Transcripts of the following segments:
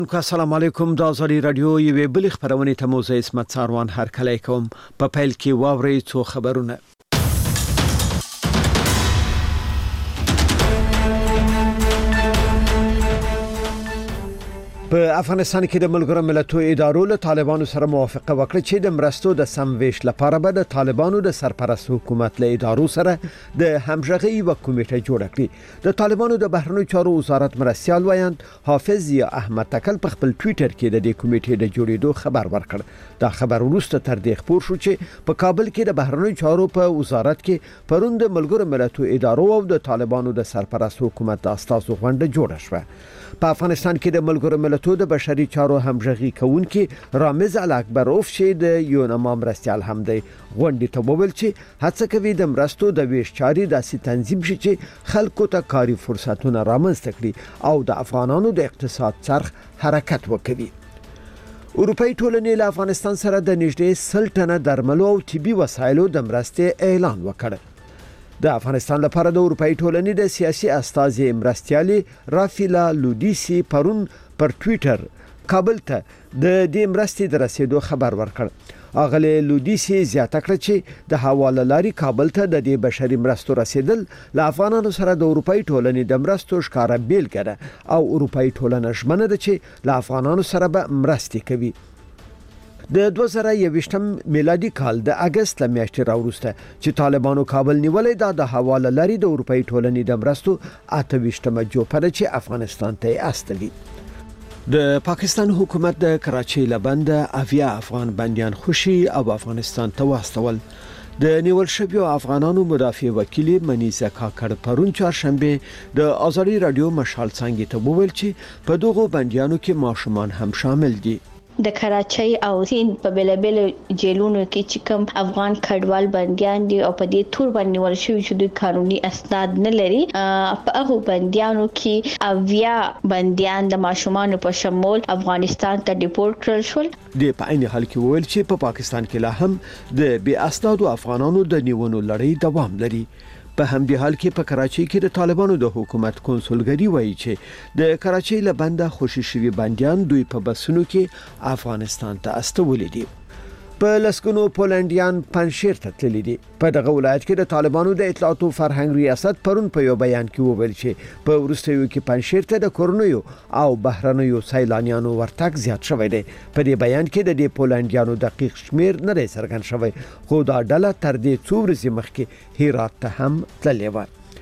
السلام علیکم د ازادي رادیو یوې بل خبرونه ته مو زه اسمت ساروان هرکلی کوم په پیل کې واوري څو خبرونه. په افغانستان کې د ملګرو ملتونو ادارو له طالبانو سره موافقه وکړه چې د مرستو د سمویش لپاره به د طالبانو د سرپرست حکومت له ادارو سره د همغږي یو کمیټه جوړه کړي. د طالبانو د بهرنیو چارو وزارت مرستیال وایند حافظ یا احمد تکل په خپل ټوئیټر کې د دې کمیټې د جوړېدو خبر ورکړ. دا خبر وروسته تر دې خبر شو چې په کابل کې د بهرنیو چارو په وزارت کې پرون د ملګرو ملتونو ادارو او د طالبانو د سرپرست حکومت د استازو غونډه جوړه شوه. په افغانستان کې د ملګرو ملتونو د بشري چارو همغږي کوونکي رامز الاکبروف چې د یونما مرستیال هم دی غونډې ته وویل چې هڅه کوي د مرستو د ویش چاري داسې تنظیم شي چې خلکو ته کاري فرصتونه رامنځته کړي او د افغانانو د اقتصاد څرخ حرکت وکړي. اروپאי ټولنې له افغانستان سره د نږدې 100 ټنه درملو او طبي وسایلو د مرستې اعلان وکړ. د افغانستان لپاره د اروپאי ټولنې د سیاسي استازي مرستيالي رافیلا لودیسی پرون پر ټوئیټر کابل ته د دې مرستې د رسیدو خبر ورکړ. اغله لودیسی زیاته کړ چې د حواله لاري کابل ته د دې بشري مرستو رسیدل له افغانانو سره د اروپאי ټولنې د مرستو ښکارا بیل کړه او اروپאי ټولنه ژمنه ده چې له افغانانو سره به مرستې کوي. د 2021 میلادي کال د اگست میاشتې راوروسته چې طالبانو کابل نیولې د حواله لري د اروپאי ټولنې د مرستو 28مه جوپره چې افغانستان ته استلی. د پاکستان حکومت د کراچۍ لبند اویا افغان بنديان خوشي او افغانستان ته واستول. د نیول شویو افغانانو مدافع وکیل منیزه کاکړ پرون چهارشنبه د ازادي رادیو مشال څنګه ته وویل چې په دغه بنديانو کې ماشومان هم شامل دي. د کراچۍ او سیند په بلبل جیلونو کې چې کوم افغان کډوال بنديان دي او په دې تور باندې ول شوی چې د قانوني اسناد نه لري په هغه بنديانو کې اویا بنديان د ماشومان په شمول افغانستان ته ډیپورټ کړل شول. د په عین حال کې ویل چې په پاکستان کې لا هم د بی اسنادو افغانانو د نیونو لړۍ دوام لري. په همدې حال کې په کراچۍ کې د طالبانو د حکومت کنسولګری وایي چې د کراچۍ لبنده خوشي شوی بنديان دوی په بسونو کې افغانستان ته استولې دي. په لسګونو پولنډیان پنځشیر ته تللي دي. په دغه ولایت کې د طالبانو د اطلاعات او فرهنګ ریاست پرون په یو بیان کې وویل چې په وروستیو کې پنځشیر ته د کورنیو او بهرنیو سیلانیانو ورتګ زیات شوی دی. په دې بیان کې د پولنډیانو دقیق شمیر نه څرګند شوی خو دا ډله تر دې څو ورځې مخکې هرات ته هم تللې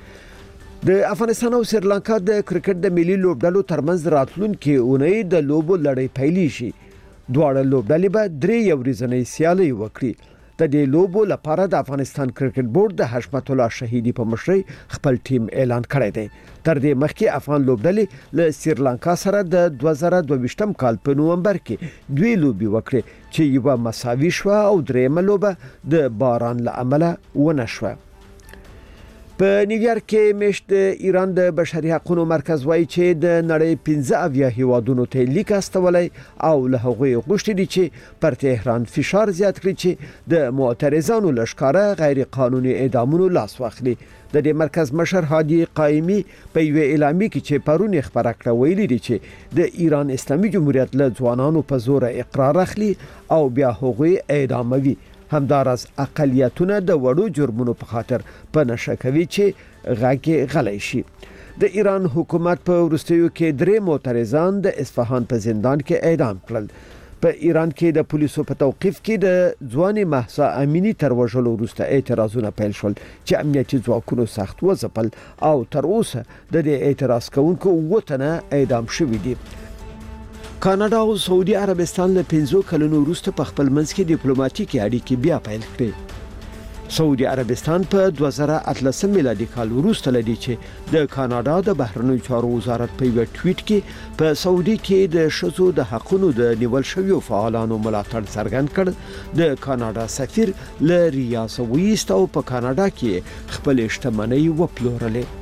و. د افغانستان او سریلانکا د کرکټ د ملي لوبډلو ترمنځ راتلونکي اونۍ د لوبو لړۍ پیلې شي. دواړه لوبډلې به 3 ورځې سیالي وکړي. د دې لوبو لپاره د افغانستان کرکټ بورډ د حشمت الله شهیدی په مشرۍ خپل ټیم اعلان کړی دی. تر دې مخکې افغان لوبډلې له سریلانکا سره د 2022 کال په نومبر کې 2 لوبي وکړې چې یو مساوي شو او درېمه لوبه د باران له امله ونه شوه. په نیویارک کې مشت ایران د بشري حقوقو مرکز وایي چې د نړۍ 15 هیوادونو ته لیک استولای او له هغوی غوښتي دي چې پر تهران فشار زیات کړي چې د معترضانو لشکاره غیر قانوني اعدامونو لاس واخلي. د دې مرکز مشر هادي قائمي په یو اعلامیه کې چې پرون خبره کړه ویلي دي چې د ایران اسلامي جمهوریت له ځوانانو په زور اقرار اخلي او بیا هغوی اعداموي. همدارس اقلیتونه د وړو جرمونو په خاطر په نشه کوي چې غاګي غلې شي. د ایران حکومت په وروستیو کې 3 معترضان د اصفهان په زندان کې اعدام کړل. په ایران کې د پولیسو په توقيف کې د ځواني مهسا امینی تر وژلو وروسته اعتراضونه پیل شول چې امنیتي ځواکونو سخت وځپل او تر اوسه د دې اعتراض کوونکو وټنه اعدام شوی دي. کاناډا او سعودي عربستان له 15 کلونو وروسته په خپل منځ کې ډیپلوماټیکي اړیکې بیا پیل کړې. سعودي عربستان په 2013 میلادي کال وروسته لدی چې د کاناډا د بهرنیو چارو وزارت په یو ټویټ کې په سعودي کې د شذو د حقونو د نیول شویو فعالانو ملاتړ څرګند کړ. د کاناډا سفیر ل ریاض ویست او په کاناډا کې خپل شتمنۍ وپلورلې.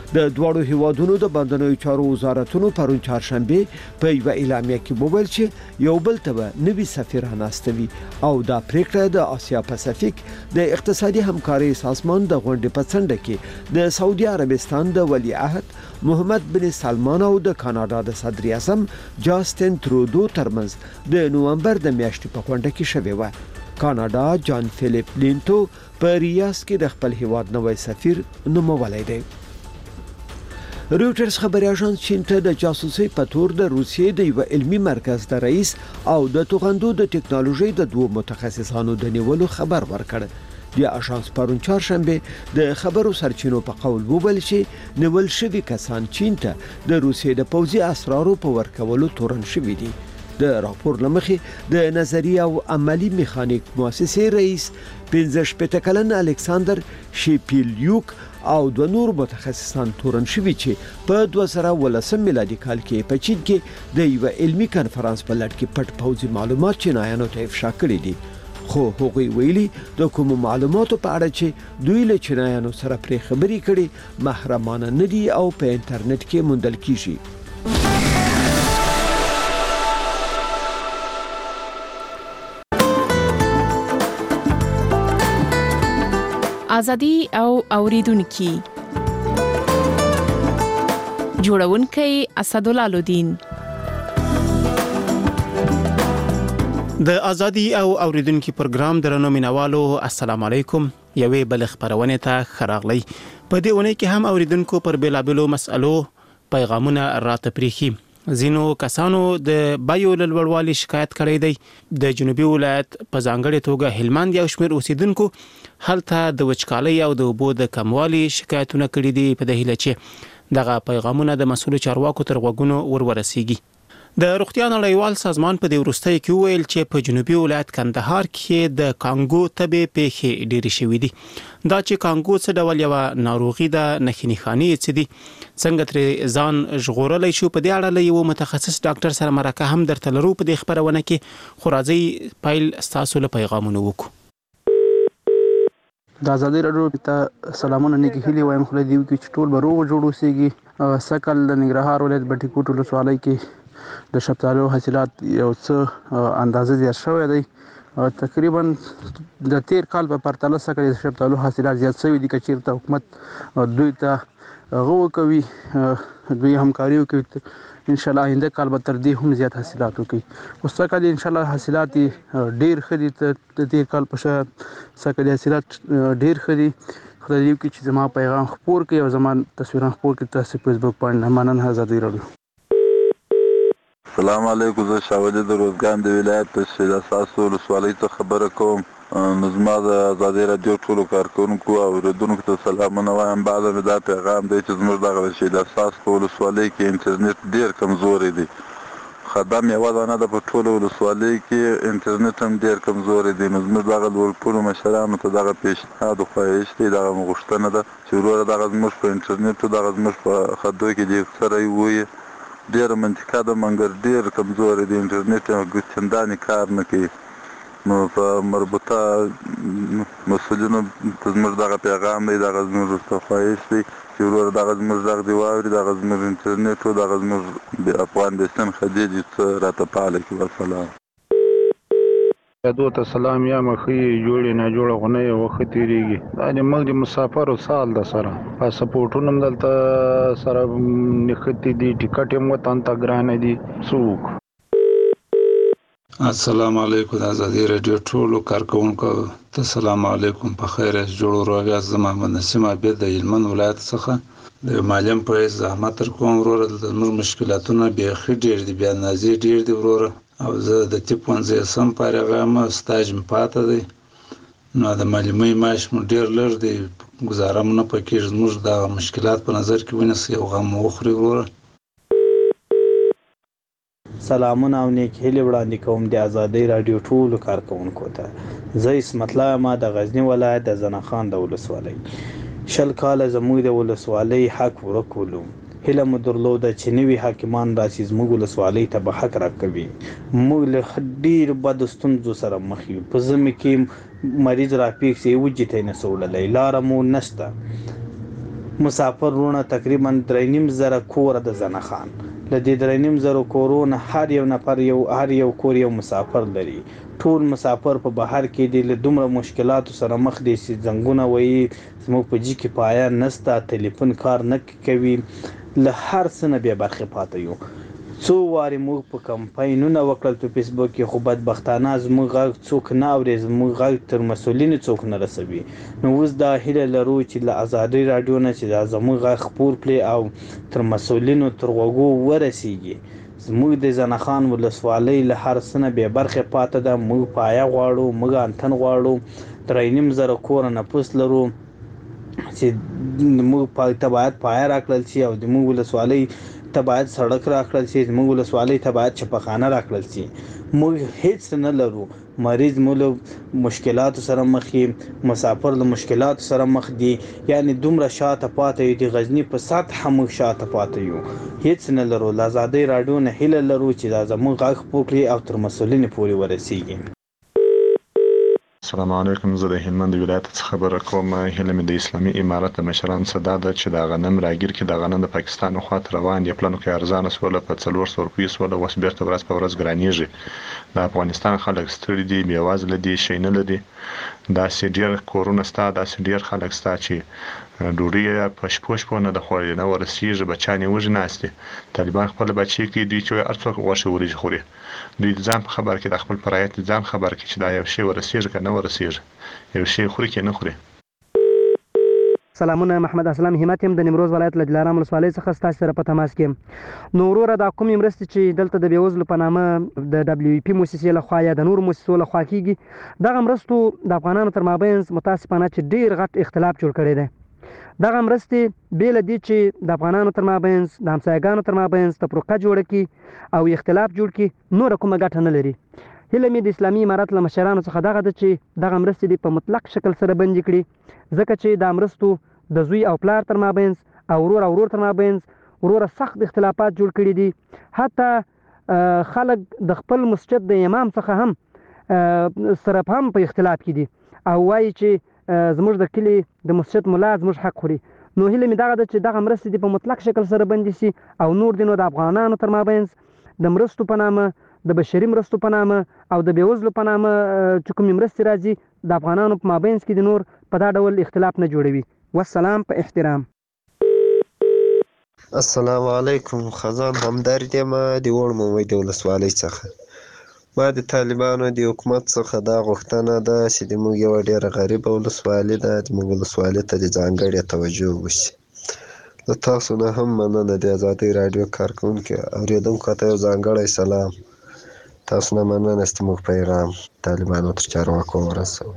د دواړو هیوادونو د بندرونو چارو وزارتونو پرون چهارشنبه په یو اعلامیه کې وویل چې یو بل ته نوي سفیران استوي او دا پریکړه د آسیا پاسفیک د اقتصادي همکاري سازمان د غونډې په څنډه کې د سعودي عربستان د ولی عهد محمد بن سلمان او د کاناډا د صدر اعظم جاستن ترودو ترمنځ د نومبر د میاشتې په غونډه کې شوې و. کاناډا جان فیلیپ لینتو په ریاض کې د خپل هیواد نوی سفیر نومولی دی. رویټرز خبري اژانس چین ته د جاسوسي په تور د روسیې د یو علمي مرکز د رئیس او د توغندو د ټکنالوژي د دوه متخصصانو د نیولو خبر ورکړ. د اژانس پرون چهارشنبه د خبرو سرچینو په قول وویل چې نیول شوي کسان چین ته د روسیې د پوځي اسرارو په ورکولو تورن شوي دي. د راپور لمخې د نظری او عملی میخانیک مؤسسې رئیس 15 کلن الکساندر شیپیلیوک او د نور متخصصان تورن شوي چې په 2018 میلادي کال کې په چین کې د یو علمي کنفرانس په لړ کې پټ پوځي معلومات چینایانو ته افشا کړي دي. خو هغوی ویلي د کوم معلوماتو په اړه چې دوی له چینایانو سره پرې خبرې کړي محرمانه نه دي او په انټرنیټ کې موندل کیږي. ازادي او اوریدونکو جوړونکي اسدالله لودین. د ازادي او اوریدونکو پروګرام درنو مینوالو السلام علیکم. یوې بل خبرونه ته خراغلی. په دې ونه کې هم اوریدونکو پر بیلابلو مسالو پیغامونه راته پریخي. زینو کسانو د بایو لوړوالي شکایت کړی دی. د جنوبي ولایت په ځانګړي توګه هلمند یو شمېر اوسیدونکو هلته د وچکالۍ او د اوبو د کموالي شکایتونه کړي دي په دهیله چې دغه پیغامونه د مسؤل چارواکو تر غوږونو ورسیږي. د روغتیا نړیوال سازمان په دې وروستۍ کې ویل چې په جنوبي ولایت کندهار کې د کانګو تبې پیښې ډېرې شوې دي. دا چې کانګو څه ډول یو ناروغي ده نښې نښانې څه دي څنګه ترې ځان ژغورلی شو په دې اړه له یو متخصص ډاکټر سره مرکه هم درته لرو په دې خبرونه کې. خو راځئ پیل ستاسو له پیغامونو وکړو. د ازادي راډیو ته سلامونه نیکی هیلې وایم. خو دې کې چې ټول به روغ جوړ اوسېږي. سکل د ننګرهار ولایت بټي کوټ ولسوالۍ کې د شفتالو حاصلات یو څه اندازه زیات شوی دی. تقریبا د تیر کال په پرتله سره د شفتالو حاصلات زیات شوي دي. که چیرته حکومت دوی ته غو کوي دوی همکاري وکړي ان شاء الله آینده کال به تر دې هم زیات حاصلات وکړي. اوس څنګه دي ان شاء الله حاصلات ډیر ښه دي. د تیر کال په شان څنګه حاصلات ډیر ښه دي. خدای دې وکړي چې زما پیغام خپور کړي او زما تصویرونه خپور کړي تاسو په فیسبوک باندې. مننه. ازادي راډیو. السلام علیکم. زه شاولې د روزګان د ولایت د شهید اساسو ولسوالۍ څخه خبره کوم. نو زما د ازادي راډیو ټولو کارکونکو او اوریدونکو ته سلامونه وایم. بعد مې دا پیغام دی چې زموږ دغه شهید اساس په ولسوالۍ کې انټرنیټ ډېر کمزوری دی. خدام یوه دانه ده په ټولو ولسوالۍ کې انټرنیټ هم ډېر کمزوری دی. نو زموږ دغه لوړپوړو مشرانو ته دغه پیشنهاد او خواهش دی دغه مو غوښتنه ده چې وروره دغه زموږ په انټرنیټو دغه زموږ په خدو کې دې سره ووایي. ډېره منطقه ده مګر ډېر کمزوری دی. انټرنیټ چندانې کار نه کوي. نو په مربوطه مسؤلینو ته زموږ دغه پیغام دی دغه زموږ ورته خواهش دی چې وروره دغه زموږ غږ دې واوري. دغه زموږ انټرنیټ او دغه زموږ د افغان بېستن خدي دې څه راته فعاله کړي. والسلام. یادو ته سلام. یا مخې جوړې نه جوړه غونې وخت تیریږي. دا د موږ د مسافرو سال د سره پاسپورټونه هم دلته سره نښتي دي. ټیکټ هم وطن ته ګرانه دي. څوک السلام علیکم. د ازادي راډیو ټولو کارکونکو ته سلام علیکم. په خیر جوړ روغ یاست. زه محمد نسیم عابد د هلمند ولایت څخه د معلم په زحمت تر کوم وروره د موږ مشکلاتونه بیخي ډېر دي. بیا نازي ډېر دي وروره. او زه د تیپ 15 فارغ یم. سټاج مې پاته دی. نو د معلمۍ معاش مو ډېر لږ دی. ګزاره مو نه پکېږي. زموږ د مشکلات په نظر کې ونیسئ او غم مو وخورئ وروره. سلامونه او نیک هیلې وړاندې کوم د ازادي راډیو ټولو کارکونکو ته. زه اسمت الله یم د غزنی ولایت د زنخان د ولسوالۍ. 20 کاله زموږ د ولسوالۍ حق ورکولو. هیله مو درلوده چې نوي حاکمان راشي زموږ ولسوالۍ ته به حق راکوي. موږ له ډېرو بدو ستونزو سره مخ یو. په ژمي کې مریض راپېښ شي وجې ته یې نسو وړلی. لاره مو نشته. مسافر رونه تقریبا 3.5 کور د زنخان لدې 3.5 کورونه هر یو نفر هر یو کور یو مسافر لري. ټول مسافر په بهر کې دي له دومره مشکلاتو سره مخ دي چې زنګونه وایي زموږ په جي کې پایا نسته، ټلیفون کار نه کوي، له هر څه نه بیا برخې پاتې یو. څو وارې موږ په کمپاینونه وکړل په فیسبوک کې، خو بدبختانه زموږ غږ څوک نه اوري، زموږ غږ تر مسؤلینو څوک نه رسوي. نو اوس دا هیله لرو چې له ازادي رادیو نه چې دا زموږ غږ خپور کړي او تر مسؤلینو تر غوږو ورسیږي. زموږ د زنخان ولسوالۍ له هر څه نه بې برخې پاتې ده. موږ پایه غواړو، موږ انتن غواړو، 3.5 کور نفوس لرو چې موږ ته باید پایه راکړل شي او د موږ ولسوالۍ ته باید سړک راکړل شي، زموږ ولسوالۍ ته باید چپخانه راکړل شي. موږ هیڅ نه لرو. مریض مو له مشکلاتو سره مخ دي، مسافر له مشکلاتو سره مخ دي، یعنی دومره شاته پاتې یو د غزنی په سطح موږ شاته پاتې یو. هیڅ نه لرو. له ازادۍ راډیو نه هیله لرو چې دا زموږ غږ خپور کړي او تر مسؤلینو پورې ورسیږي. السلام علیکم. زه د هلمند ولایت څخه خبره کوم. هیله مې د اسلامي امارت د مشرانو څخه دا ده چې د غنم راګیر کې د غنم د پاکستان خواته روان دي. پلانو کې ارزانه سوله په 400 روپیو سوله، اوس بیرته ورځ په ورځ ګرانیږي. د افغانستان خلک ستړي دي، بېوزله دي، شی نه لري. داسې ډېر کورونه شته، داسې ډېر خلک شته چې ډوډۍ په شپو نه د خوړلې نه ورسېږي، بچیان یې وږي ناست دي. طالبان خپل بچي کوي، دوی چې هر څوک غوښې وریجې خوري. دوی د ځان په خبر کې، د خپل پرایت د ځان خبر کې چې دا یو شی ورسېږي که نه ورسېږي، یو شی خوري که نه خوري. سلامونه، محمد اسلام همت یم د نیمروز ولایت له دلارام ولسوالۍ څخه ستاسو سره په تماس کې. نو وروره دا کومې مرستې چې دلته د بېوزلو په نامه د WFP موسسې لخوا یا د نورو موسسو لخوا کیږي، دغه مرستو د افغانانو تر مابینځ متاسفانه چې ډېر غټ اختلاف جوړ کړی دی. دغه مرستې بې له دې چې د افغانانو تر مابینځ د همسایګانو تر مابینځ تفرقه جوړه کړي او اختلاف جوړ کړي، نوره کومه ګټه نه لري. هیله مې د اسلامي امارت له مشرانو څخه دغه ده چې دغه مرستې دې په مطلق شکل سره بندي کړي، ځکه چې دا مرستو د زوی او پلار تر مابینځ او ورور او ورور تر مابینځ وروره سخت اختلافات جوړ کړي دي. حتی خلک د خپل مسجد د امام څخه هم سره هم په اختلاف کې دي او وایي چې زموږ د کلي د مسجد ملا زموږ حق خوري. نو هیله مې دغه ده چې دغه مرستې دې په مطلق شکل سره بندي سي او نور دي نو د افغانانو تر مابینځ د مرستو په نامه، د بشري مرستو په نامه او د بېوزلو په نامه چې کومې مرستې راځي، د افغانانو په مابینځ کې د نور په دا ډول اختلاف نه جوړوي. والسلام په احترام. السلام علیکم. خزان همدرد یم د وړ مومید ولسوالۍ څخه. ما د طالبانو د حکومت څخه دا غوښتنه ده چې د موږ یوه ډېره غریبه ولسوالي ده، د موږ ولسوالۍ ته د ځانګړې توجه وشي. له تاسو نه هم مننه د ازادۍ راډیو کارکوونکي اورېدونکو ته یو ځانګړی سلام. تاسو نه مننه چې موږ پیغام طالبانو تر چارواکو ورسوئ.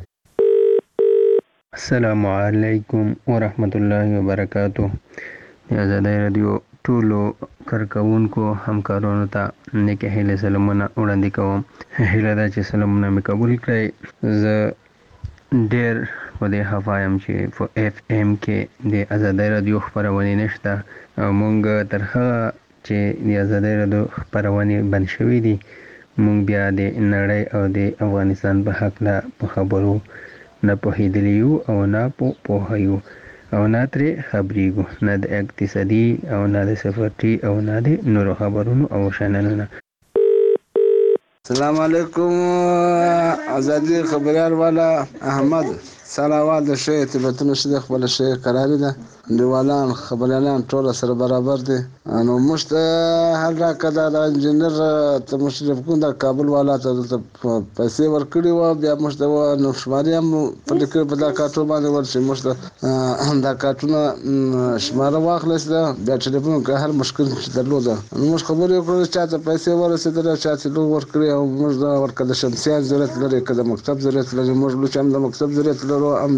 السلام علیکم ورحمت الله وبرکاتو. د ازادۍ راډیو ټولو کارکوونکو همکارانو ته نیکې هیلې سلامونه وړاندې کوم. هیله ده چې سلامونه مې قبول کړئ. زه ډېر په دې خفه یم چې په FM کې د ازادۍ راډیو خپرونې نشته او مونږ تر هغه چې د ازادۍ راډیو خپرونې بند شوي دي، مونږ بیا د نړۍ او د افغانستان په هکله په خبرو نه پوهېدلی یو او نه پوهه یو او نه ترې خبرېږو، نه د اقتصادي او نه د سفرتي او نه د نورو خبرونو او شنلونه. السلام علیکم. ازادي خبريال والا احمد سلامات د شی تبتون شي د خپل شی قرار ده. دیوالان خبريالان ټول سره برابر دي. نو مشت هر راکدا د انجنیر ته مشرف کوم د کابل والا ته پیسې ورکړي و، بیا مشت و نو شماري هم په لیکل په دا کارټو باندې ورشي. مشت دا کارټونه شماره واخلص ده، بیا ټلیفون که هر مشکل درلوده نو مش خبرې وکړو چې ته پیسې ورسېدل، چې لو ورکړي او موږ دا ورکړه شمسيان ضرورت لري، کله مکتب ضرورت لري، موږ لو چې د مکتب ضرورت لرو، هم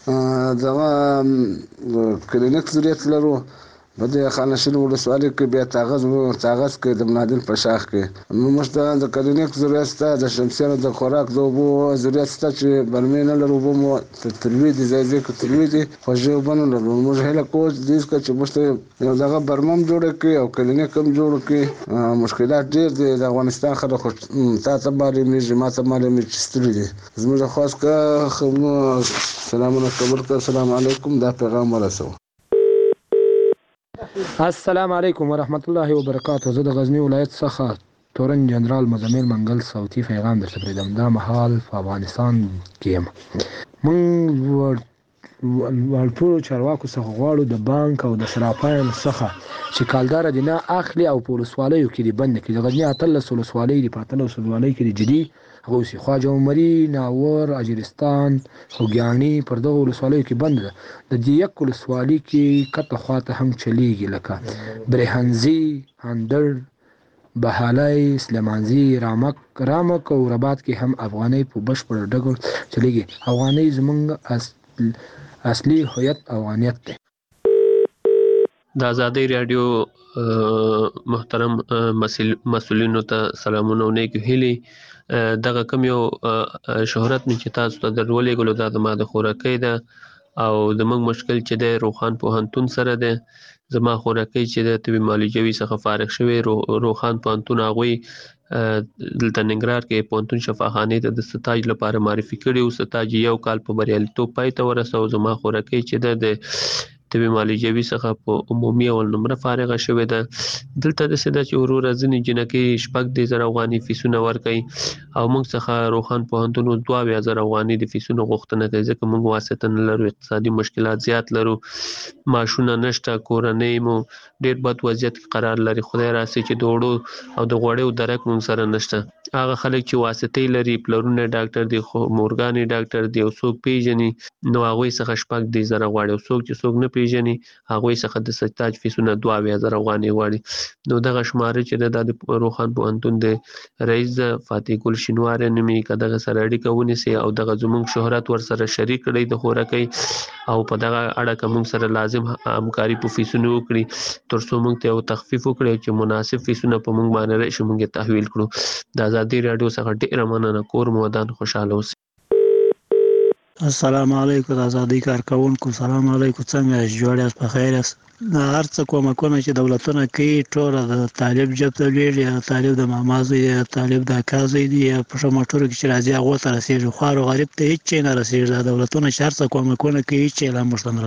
دا کلینیک ضرورت لرو. په دې خانشین ولسوالۍ کې بیا تاغز کې د منادل په شاخ کې نو موږ د کلینیک ضرورت شته، د شمسیانو د خوراک د اوبو ضرورت شته چې برمې نه لرو، اوبه مو تلوي دي، ځای کې تلوي دي، خوږې اوبه نه لرو. موږ هیله کوو چې موږ یو دغه برمه هم جوړه کړي او کلینیک هم جوړ کړي. مشکلات ډېر دي د افغانستان خلک، خو تا ته معلومېږي ما ته معلومېږي چې ستړي دي. زموږ خواست که سلامونه قبول کړه. السلام علیکم. دا پیغام ورسوه. السلام علیکم ورحمت الله وبرکاته. زه د غزنی ولایت څخه تورن جنرال مزمل منګل صوتي پیغام درته پرېږدم. دا مهال په افغانستان کې یم. موږ ټولو چارواکو څخه غواړو د بانک او د صرافانو څخه چې کالدار دي نه اخلي او په ولسوالیو کې دي بند کړي. د غزني 18 ولسوالۍ دي، په 18 ولسوالۍ کې دي جدي هغه سي خواجه عمري، ناور، اجرستان، خوږیاڼي پر دغه ولسوالیو کې بند ده. د دې یک ولسوالۍ کې کته خواته هم چلیږي لکه برهنزي، هندر، بهالای، سلیمانزي، رامک او رباط کې هم افغاني په بشپړ ډول چلیږي. افغاني زمونږ اصلي هویت افغانیت دی. د ازادۍ رادیو محترم مسؤلینو ته سلامونه او نیک هیلې. دغه کوم یو شهرت می چې تاسو ته درولېږلو دا زما د خوراکۍ ده او زموږ مشکل چې دی روخان پوهنتون سره دی. زما خوراکۍ چې د طبي معالجوي څخه فارغ شوی روخان پوهنتون هغوی دلته ننګرهار کې پوهنتون شفاخانې ته د ستاج لپاره معرفي کړي او ستاج یو کال په بریالیتوب پای ته ورسو. زما خوراکۍ چې ده د طبي معالجوي څخه په عمومي اول نمره فارغه شوې ده. دلته داسې ده چې وروره ځینې جنکۍ 6,000 افغاني فیسونه ورکوي او موږ څخه روخان پوهنتون 22,000 افغاني د فیسونو غوښتنه کوي ځکه موږ واسطه نه لرو، اقتصادي مشکلات زیات لرو، معاشونه نشته، کورنۍ مو ډېر بد وضعیت کې قرار لري. خدای راسي چې د وړو او د غوړیو درک موږ سره نشته. هغه خلک چې واسطې لري، پلرونه ډاکټر دي، مورګانې ډاکټر دي او څوک پیژني نو هغوی څخه 6,000 غواړي او څوک چې څوک نه پیژني هغوی څخه د ستاج فیسونه 22,000 افغاني غواړي. نو دغه شماره چې ده د روخان پوهنتون د رئیس فاتح ګل شینواری نومي که دغه سره اړیکه ونیسي او دغه زموږ شهرت ورسره شریک کړي د خوراکۍ او په دغه اړه که موږ سره لازم همکاري په فیسونو وکړي تر څو موږ ته یو تخفیف وکړي چې مناسب فیسونه په موږ باندې راشي موږ یې تحویل کړو. د ازادۍ راډیو څخه ډېره مننه. کور مو ودان خوشحاله اوسئ. السلام علیکم د ازادۍ کارکونکو. سلام علیکم، څنګه یاست؟ جوړ یاست؟ په خیر یاست؟ هر څه کومکونه چې دولتونه کوي ټوله د طالب جب ته لېږي، یا طالب د ماما زوی دی، یا طالب د اکا زوی دی، یا په ښه موټرو کې چې راځي هغو ته رسېږي. خوار و غریب ته هېڅ شی نه رسېږي. دا دولتونه چې هر څه کومکونه کوي هېڅ شی لا موږ ته نه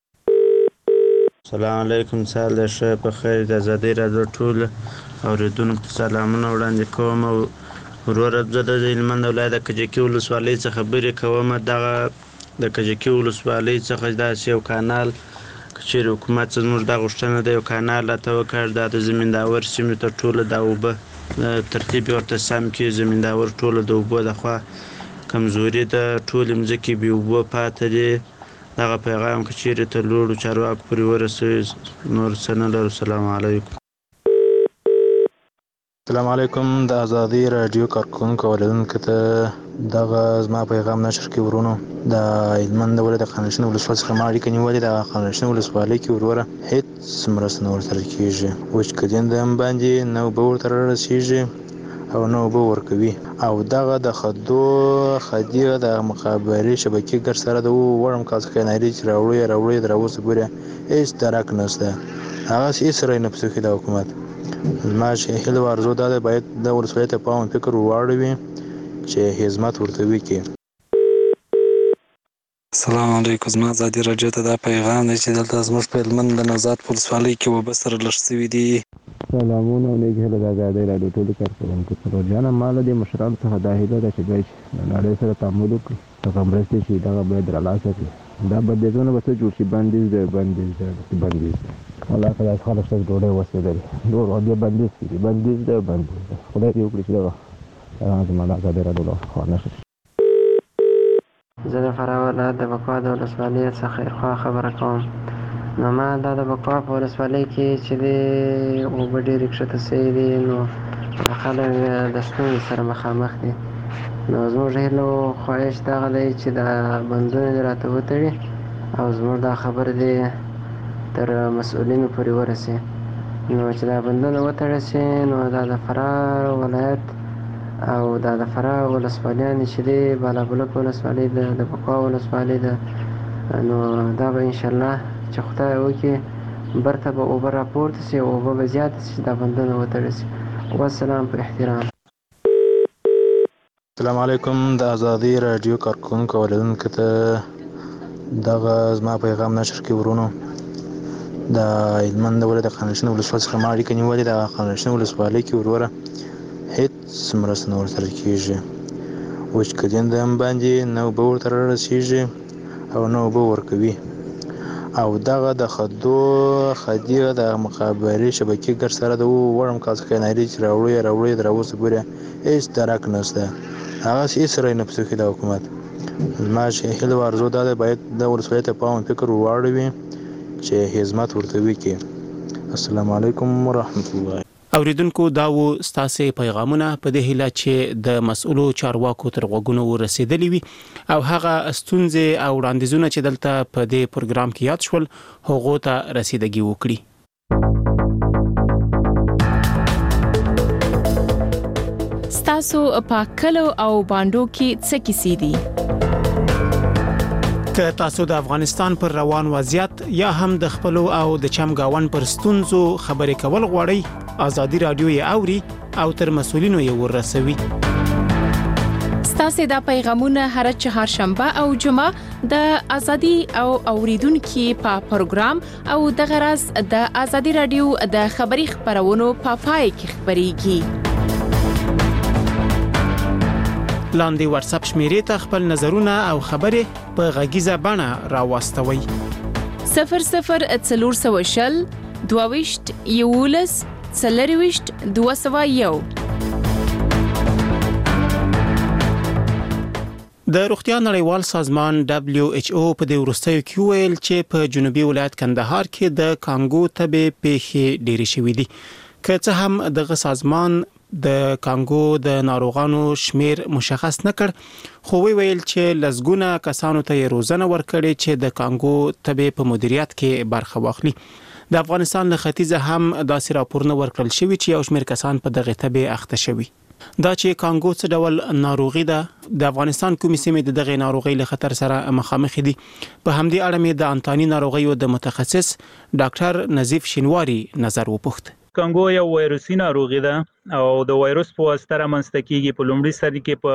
رسېږي. سلام علیکم، سهار د ښه په خیر. د ازادۍ راډیو ټول اورېدونکو ته سلامونه وړاندې کوم. او وروره زه د هلمند ولایت د کجکي ولسوالۍ څخه خبرې کوم. دغه د کجکي ولسوالۍ څخه داسې یو کانال که چیرې حکومت زموږ دا غوښتنه ده یو کانال راته وکړ، دا د زمینداور سیمې ته ټوله دا اوبه ترتیب ورته سم کړي. زمینداور ټوله د اوبو لخوا کمزوري ده، ټولې مځکې بې اوبو پاتې دي. دغه پیغام که چیرې تر لوړو چارواکو پورې ورسوي نور څه نه لرو. سلام علیکم. السلام علیکم د ازادۍ راډیو کارکونکو اوریدونکو ته دغه زما پیغام نشر کې ورونو د هلمند ولایت د خانشین ولسوالۍ څخه ما اړیکه نیولې. د خانشین ولسوالۍ کې وروره هېڅ مرسته نه ورسره کېږي. وچکدین د هم باندې نه اوبه ورته رارسېږي او نه اوبه ورکوي. او دغه د خدي د مخابرې شبکې ګډ سره د وړم کال څخه ناري چې راوړي تر اوسه پورې هېڅ درک نشته. هغسې هېڅ رای نه پسې کوي د حکومت. زما چې هیله و ارزو دا ده باید د ولسوالیت ته پام فکر واړوي چې خدمت ورته وکړي. السلام علیکم. زما ازادۍ راډیو ته دا پیغام دی چې دلته زموږ په هلمند د نوزاد په ولسوالۍ کې اوبه سره لږ سوي دي. سلامونه او نیک هیله د ازادۍ راډیو ټولو کارکوونکو سره. جانه ما له دې مشرانو څخه دا هیله ده چې باید د نړۍ سره تعامل وکړي، دغه مرستې چې دغه باید رالاسه کړي. دا بندیزونه به څه جوړ شي؟ بندیز دی الله خدای خلک ته ډوډۍ وسې لري نور او دې بندیز کړي. بندیز دی خدای دې وکړي چې دغه زما د ازادۍ راډیو لخوا نشر شي. زه د فراه ولایت د بکوا د ولسوالۍ څخه خیرخوا خبره کوم. نو ما دا د بکوا په ولسوالۍ کې چې دی اوبه ډېرې کښته سوي دي نو خلک د ستونزې سره مخامخ دي. نو زموږ هیله او خواهش دغه دی چې دا بندونه دې راته وتړي او زموږ دا خبره دې تر مسؤلینو پورې ورسي. نو چې دا بندونه وتړل سي نو دا د فراه ولایت او دا د فراه ولسوالیانې چې دی بالابلوک ولسوالۍ ده، د بکوا ولسوالۍ ده، نو دا به انشاءالله چې خدای وکړي برته به اوبه راپورته سي او اوبه به زیاته سي چې دا بندونه وتړل سي. والسلام په احترام. السلام علیکم د ازادۍ راډیو کارکونکو اوریدونکو ته دغه زما پیغام نشر کې ورونو د هلمند ولایت د خانشین ولسوالۍ څخه ما اړیکه نیولې ده. خانشین ولسوالۍ کې وروره هېڅ مرسته نه ورسره کېږي. وچکالي هم باندې نه اوبه ورته رارسېږي او نه اوبه ورکوي. او دغه د خدي د مخابرې شبکې ګډ سره د وړم کال څخه ناري چې راوړي تر اوسه پورې هېڅ درک نشته. هغسې هېڅ سره یې نه پسې د حکومت. زما چې هیله او ارزو دا ده باید د ولسوالۍ ته پام فکر واړوي چې خدمت ورته وکړي. السلام علیکم ورحمت الله. اوریدونکو دا و ستاسو پیغامونه په دې هیله چې د مسؤلو چارواکو تر غوږونو ورسېدلې وي او هغه ستونزې او وړاندیزونه چې دلته په دې پروګرام کې یاد شول هغه ته رسیدګي وکړي. ستاسو په کلو او باندو کې څه کیسې دي؟ که تاسو د افغانستان پر روان وضعیت یا هم د خپلو او د چمګاون پر ستونزو خبرې کول غواړئ، ازادي رادیو یې اوري او تر مسؤلینو یې ورسوي. ستاسو د پیغامونه هر چهارشنبه او جمعه د ازادي او اوریدونکو په پروګرام او د غرض د ازادي رادیو د خبري خبرونو په پای کې خبريږي. لاندې واتس اپ شمیرې ته خپل نظرونه او خبرې په غږیزه بڼه راوستوي. 0040 22 یولس 40 201. د روغتیا نړیوال سازمان WHO په دې وروستیو کې ویل چې په جنوبي ولایت کندهار کې د کانګو تبې پیښې ډېرې شوې دي. که څه هم دغه سازمان د کانګو د ناروغانو شمیر مشخص نکړ، خو ویل چې لزګونه کسانو ته روزنه ورکړي چې د کانګو تبې په مدیریت کې برخه واخلي. د افغانستان له ختیځه هم داسې راپورونه ورکړل شوی چې یو شمیر کسان په دغه تبې اخته شوي. دا چې کانګو څه ډول ناروغي ده، د افغانستان کومې سیمې د دغه ناروغي له خطر سره مخامخ دي، په همدې اړه مې د انتاني ناروغیو د متخصص ډاکټر نظیف شینواری نظر وپوښت. کانګو یو وایروسي ناروغي ده او د وایروس په واسطه رامنځته کیږي. په لومړي سر کې په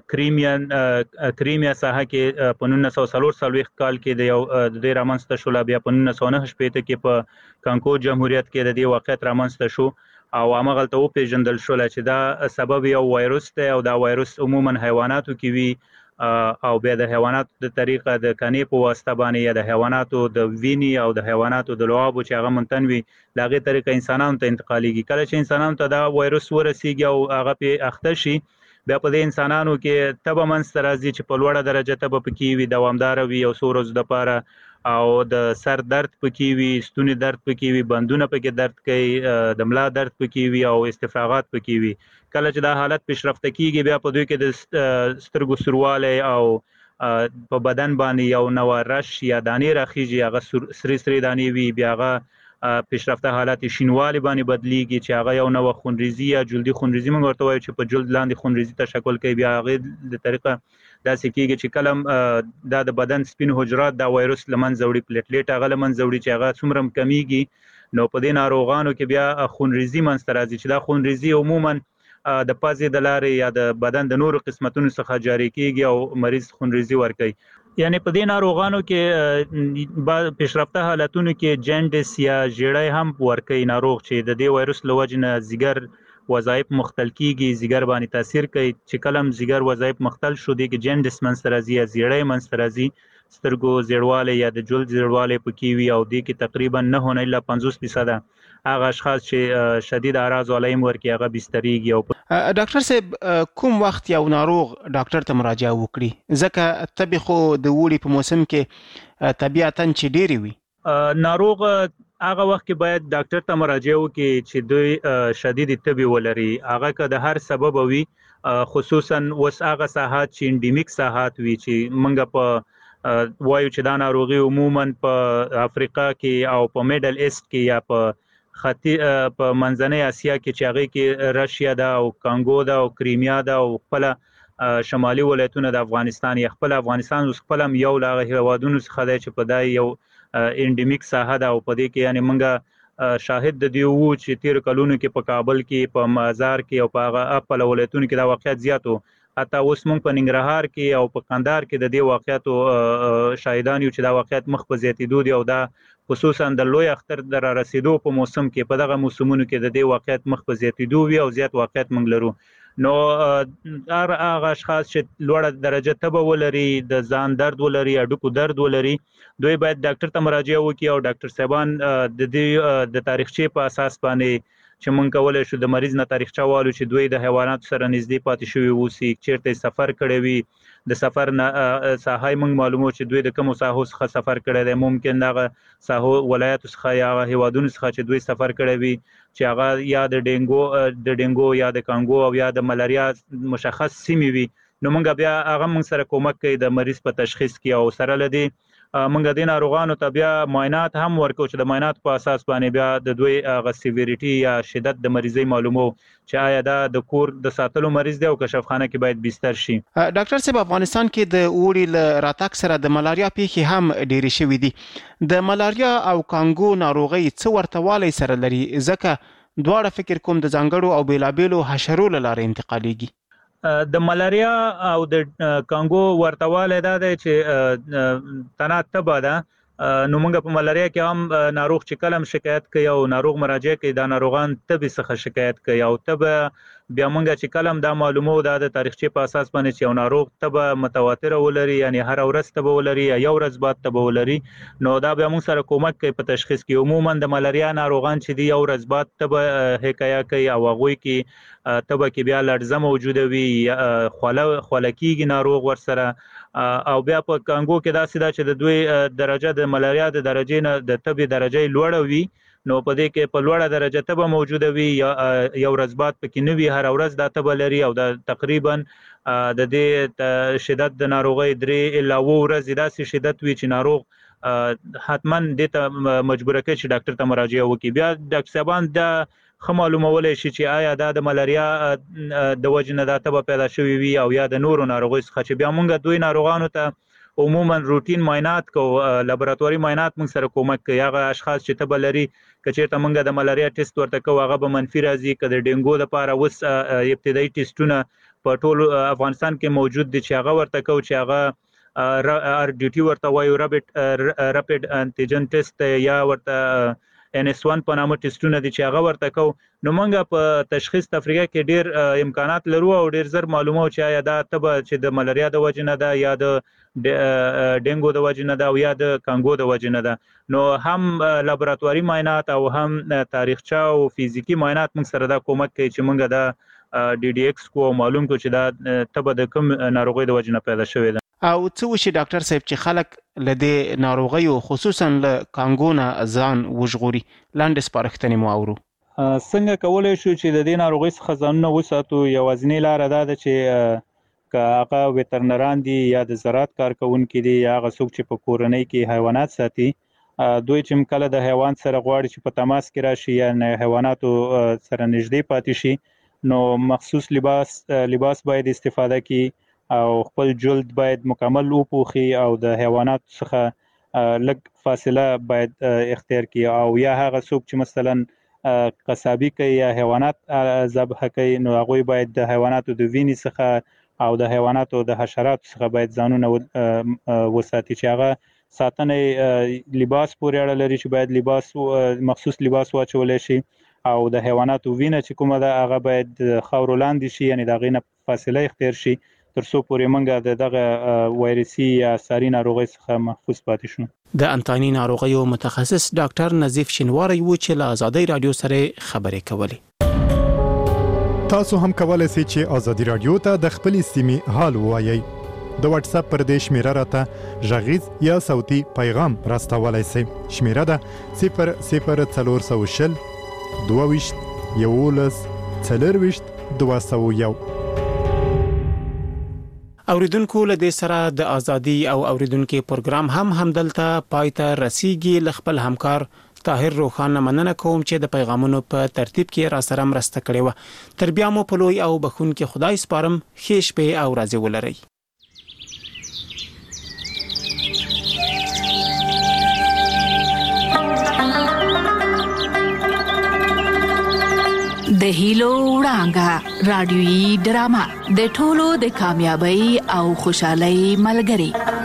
کریمیا ساحه کې په 1940 کال کې د رامنځته شو، بیا په 1990 کې په کانګو جمهوریت کې د دې واقعیت رامنځته شو او هغه ته پیژندل شو چې دا سبب یو وایروس دی او دا وایروس عموما حیواناتو کې وي او بیا د حیواناتو د طریقه د کنې په واسطه باندې یا د حیواناتو د ویني او د حیواناتو د لعابو چې هغه منتنوي لاغه طریقه انسانانو ته انتقالېږي. کله چې انسانانو ته دا وایروس ورسیږي او هغه په اخته شي، بیا په دې انسانانو کې تبه منځته راځي چې په لوړه درجه تبه پکې وي، دوامدار وي او څو ورځې لپاره، او د سر درد پکې وي، ستوني درد پکې وي، بندونه پکې درد کوي، د ملا درد پکې وي او استفراغات پکې وي. کله چې دا حالت پیشرفته کیږي، بیا په دوی کې د سترګو سوروالی او په بدن باندې یو نوع رش یا دانې راخیږي، هغه سری دانې وي، بیا هغه پیشرفته حالت شینوالی باندې بدلیږي چې هغه یو نوع خونریزي یا جلدي خونریزي موږ ورته وایو چې په جلد لاندې خونریزي تشکل کوي. بیا هغه د طریقه داسې کیږي چې کله دا د بدن سپین حجرات دا وایروس لمنځه وړي، پلیټلیټ هغه لمنځه وړي چې هغه څومره کمیږي، نو په دې ناروغانو کې بیا خونریزي منځته راځي چې دا خونریزي عموما د پازې د لارې یا د بدن د نورو قسمتونو څخه جاری کیږي او مریض خونریزي ورکوي. یعنی په دې ناروغانو کې پیشرفته حالتونو کې جنډس یا ژیړی هم ورکوي ناروغ چې د دې وایروس له وجې نه ځیګر وظایف مختل کیږي، ځیګر باندې تاثیر کوي. چې کلم ځیګر وظایف مختل شو، دي کې جنډس منځته راځي یا ژیړی منځته راځي، سترګو زیړوالی یا د جلد زیړوالی پکې وي او دې کې تقریبا 9 الا 50% هغه اشخاص چې شدید اعراض علایم ورکي هغه بستریږي. او ډاکټر صاحب کوم وخت یو ناروغ ډاکټر ته مراجعه وکړي؟ ځکه تبې خو د وړي په موسم کې طبيعتاً چې ډېری وي. ناروغ هغه وخت کې باید ډاکټر ته مراجعه وکړي چې دوی شدید تبې ولري. هغه که د هر سبب وي، خصوصا وس هغه ساحات چې انډیمیک ساحات وي چې منګه په وایو چې دا ناروغي عموما په افریقا کې او په میډل ایست کې یا په منځنۍ اسیا کې چې هغه کې رشیا ده او کانګو ده او کریمیا ده او خپل شمالي ولایتونه د افغانستان یا خپل افغانستان اوس خپل یو لاغه هوادونو څخه دی چې په دای یو انډیمیک ساحه ده او په دې کې یعنی منګه شاهد د دی وو چې 13 کلونو کې په کابل کې په مزار کې او په هغه خپل ولایتونو کې دا واقعیت زیاتو حتی اوس موږ په ننګرهار کې او په قندهار کې د دې واقعیتو شاهدان یو چې دا واقعیت مخ په زیاتېدو دي او دا خصوصا د لوی اختر د را رسیدو په موسم کې په دغه موسمونو کې د دې واقعیت مخ په زیاتېدو وي او زیات واقعیت موږ لرو. نو هغه اشخاص چې لوړه درجه تبه ولري، د ځان درد ولري، هډوکو درد ولري، دوی باید ډاکټر ته مراجعه وکړي او ډاکټر صاحبان د دې د تاریخچې په اساس باندې چې مونږ کولای شو د مریض نه تاریخچه والو چې دوی د حیواناتو سره نږدې پاتې شوي اوسي، چیرته سفر کړی وي، د سفر نه ساحه مونږ معلومو چې دوی د کومو ساحو څخه سفر کړی دی، ممکن دغه ساحو ولایتو څخه یا هیوادونو څخه چې دوی سفر کړی وي چې هغه یا د ډینګو یا د کانګو او یا د ملاریا مشخص سیمې وي، نو مونږ بیا هغه مونږ سره کومک کوي د مریض په تشخیص کې او سره لدی مونږ د ناروغانو ته بیا معاینات هم ورکو چې د معاینات په اساس باندې بیا د دوی غ سیویریټي یا شدت د مریضۍ معلومو چې آیا دا د کور د ساتلو مریض دی او کشفخانه کې باید بستر شي. ډاکټر صاحب افغانستان کې د اوړي ل راتګ سره د ملاریا پیښې هم ډېرې شوې دي. د ملاریا او کانګو ناروغي څه ورته والی سره لري ځکه دواړه فکر کوم د ځانګړو او بیلابیلو حشرو له لارې انتقالیږي؟ د ملاریا او د کانګو ورتواله دا دی چې تنه تبه ده، نو موږ په ملاریا کې هم ناروغ چې کلم شکایت کوي او ناروغ مراجعه کوي دا ناروغان تبه څخه شکایت کوي او تبه بیا موږ چې کلم دا معلومو دا د تاریخچې په اساس باندې چې یو ناروغ تبه متواتره ولري، یعنی هر ورځ تبه ولري یا یو ورځ بعد تبه ولري، نو دا بیا موږ سره کومک کوي په تشخیص کې. عموما د ملاریا ناروغان چې دی یو ورځ بعد تبه حکایه کوي او هغوی کې تبه کې بیا لړزه موجوده وي، خوله کېږي ناروغ ورسره، او بیا په کانګو کې داسې ده چې د دوی درجه د ملاریا د درجې نه د تبې درجه لوړه وي، نو په دې کې په لوړه درجه تبه موجوده وي، یو ورځ بعد پکې نه وي، هر ورځ دا تبه لري او دا تقریبا د دې شدت د ناروغۍ 3 الی 9 ورځې داسې شدت وي چې ناروغ حتما دې ته مجبوره کوي چې ډاکټر ته مراجعه وکړي. بیا ډاکټر صاحبان دا ښه معلومولی شي چې آیا دا د ملاریا د وجې نه دا تبه پیدا شوې وي او یا د نورو ناروغیو څخه، چې بیا موږ دوی ناروغانو ته عموما روټین معاینات کوو، لابراتواري معاینات موږ سره کومک کوي. هغه اشخاص چې تبه لري که چېرته موږ د ملاریا ټیسټ ورته کوو هغه به منفي راځي، که د ډینګو لپاره اوس ابتدایي ټیسټونه په ټول افغانستان کې موجود دي چې هغه ورته کوو چې هغه RDT ورته وایو، رپیډ انټیجن ټیسټ یا ورته NS1 په نامه ټیسټونه دي چې هغه ورته کوو. نو موږ په تشخیص تفریقه کې ډیر امکانات لرو او ډیر زر معلومو چې آیا دا تبه چې د ملاریا د وجې نه ده یا د ډینګو د وجې نه ده او یا د کانګو د وجې نه ده. نو هم لابراتواري معاینات او هم تاریخچه او فزیکی معاینات موږ سره دا کومک کوي چې موږ دا DDX کو معلوم کو چې دا تبه د کوم ناروغۍ د وجې نه پیدا شوې ده. او څه وشي ډاکټر صاحب چې خلک له دې ناروغیو خصوصا له کانګو نه ځان وژغوري؟ لاندې سپارښتنې مو اورو. څنګه کولی شو چې د دې ناروغۍ څخه ځانونه وساتو؟ یوازینۍ لاره دا ده چې که هغه ویترنران دي یا د زراعت کارکوونکي دي یا هغه څوک چې په کورنۍ کې حیوانات ساتي، دوی چې کله د حیوان سره غواړي چې په تماس کې راشي یا حیواناتو سره نږدې پاتې شي، نو مخصوص لباس باید استفاده کړي او خپل جلد باید مکمل وپوښي او د حیوانات څخه لږ فاصله باید اختیار کړي، او یا هغه څوک چې مثلا قصابي کوي یا حیوانات ذبح کوي نو هغوی باید د حیواناتو د وینې څخه او د حیواناتو د حشراتو څخه باید ځانونه وساتي، چې هغه ساتنې لباس پورې اړه لري چې باید مخصوص لباس واچولی شي، او د حیواناتو وینه چې کومه ده هغه باید خاورو لاندې شي، یعنی د هغې نه فاصله اختیار شي تر څو پورې موږ دغه وایرسي یا ساري ناروغۍ څخه محفوظ پاتې شو. د انتاني ناروغیو متخصص ډاکټر نظیف شینواری و چې له ازادۍ رادیو سره خبرې کولې. تاسو هم کولای شئ چې ازادي رادیو ته د خپل سیمې حال ووایئ. د واتس اپ پر دې شمیره راته غږیز یا صوتي پیغام راستولای شئ. شمیره ده 00420 22 11 24 201. اوریدونکو له دې سره د ازادي او اوریدونکو پروګرام هم دلته پای ته رسیږي. ل خپل همکار طاهر روخان مننه کوم چې د پیغامونو په ترتیب کې را سره مرسته کړې و. تر بیا مو په لوی او بخونکي خدای سپارم. ښه شپه او ورځې ولرئ. د هیلو وړانګه رادیوي ډرامه د ټولو د کامیابی او خوشحالۍ ملګری